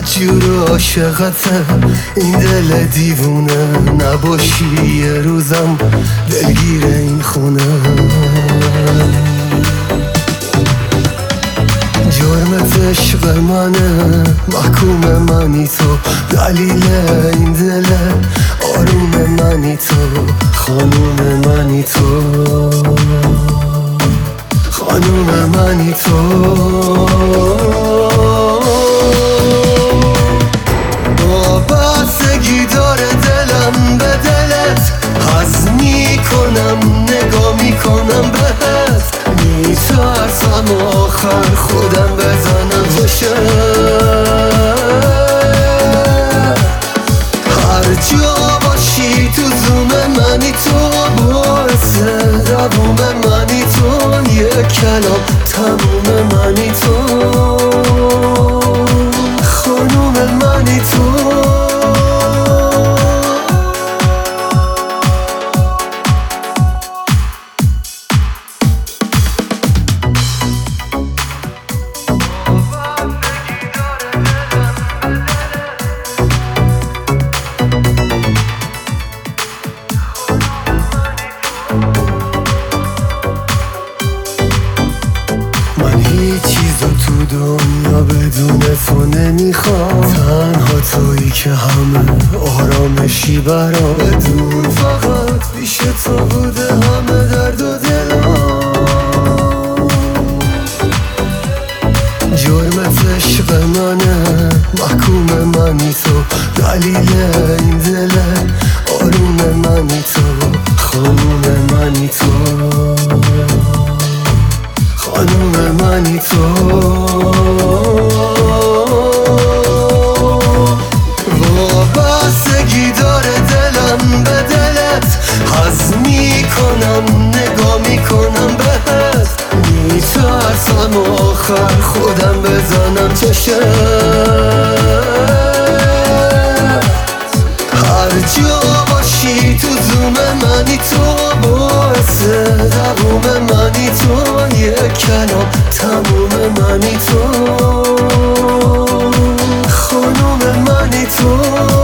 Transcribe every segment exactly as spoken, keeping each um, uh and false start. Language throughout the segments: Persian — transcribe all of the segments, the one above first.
بدجور عاشقته این دل دیوونه، نباشی یه روزم دلگیر این خونه. جرمت عشق منه، محکوم منی تو، دلیل این دل آروم منی تو، خانوم منی تو، خانوم منی تو. وابستگی داره دلم به دلت، حس میکنم نگاه میکنم بهت، میترسم آخر خودم بزنم بشه. هر جا باشی تو زوم منی تو، باعث دووم منی تو، یه کلام تموم منی تو، خانوم منی تو. تو دنیا بدون تو نمیخوام، تنها تویی که همه آرامشی برام، بدون فقط پیش تو بوده همه درد و دلام. جرمت عشق منه، محکوم منی تو، دلیل این دل آروم منی تو، خانوم منی تو، خانوم منی تو. وابستگی داره دلم به دلت، حس میکنم نگاه میکنم بهت، میترسم آخر خودم بزنم چشت. هر جا باشی تو زوم منی تو، باعث دووم منی تو، یه کلام تموم منی تو، خانوم منی تو.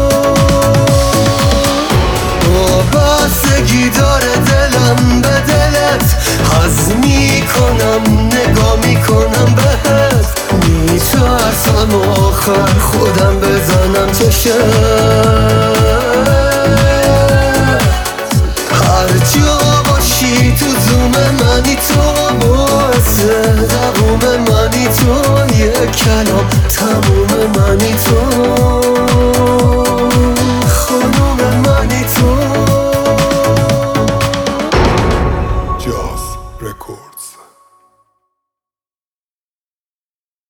وابستگی داره دلم به دلت، حس میکنم نگاه میکنم بهت، میترسم آخر خودم بزنم چشت. هر جا باشی تو زوم منی تو، باعث دووم منی تو، یه کلام